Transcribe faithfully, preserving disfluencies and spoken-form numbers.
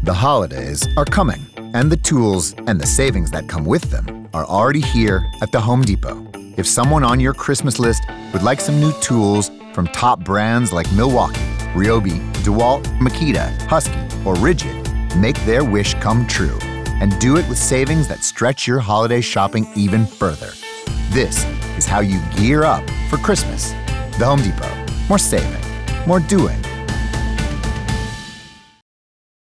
The holidays are coming, and the tools and the savings that come with them are already here at the Home Depot. If someone on your Christmas list would like some new tools from top brands like Milwaukee, Ryobi, DeWalt, Makita, Husky, or Ridgid, make their wish come true and do it with savings that stretch your holiday shopping even further. This is how you gear up for Christmas. The Home Depot. More saving, more doing.